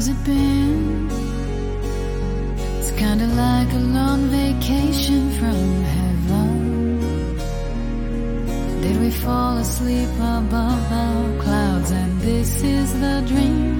How's it been? It's kinda like a long vacation from heaven. Did we fall asleep above our clouds and this is the dream?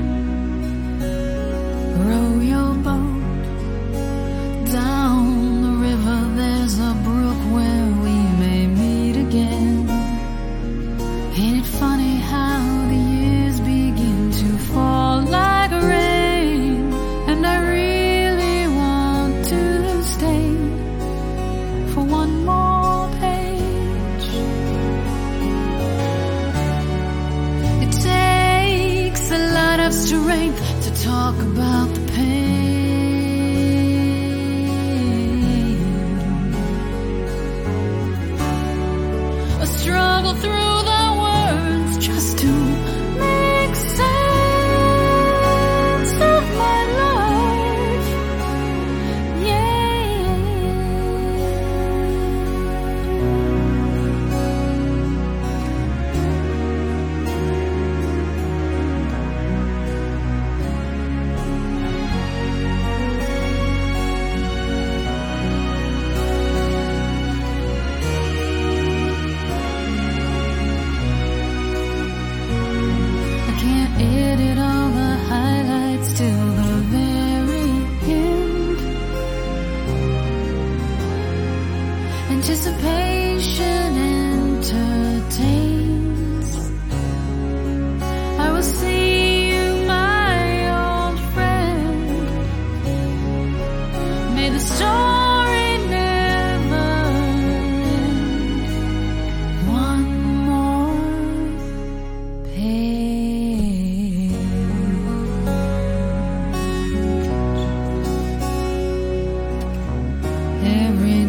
Row your boat down the river, there's a brook where we may meet again. Ain't it funny how the years begin to fall like rain? And I really want to stay for one more page. It takes a lot of strength to talk about the pain, a struggle through the words just to make sense of my life. Yeah. I can't edit all the highlights till the very end. Anticipation entertains. I will see you, my old friend. May the story never end. One more page. Every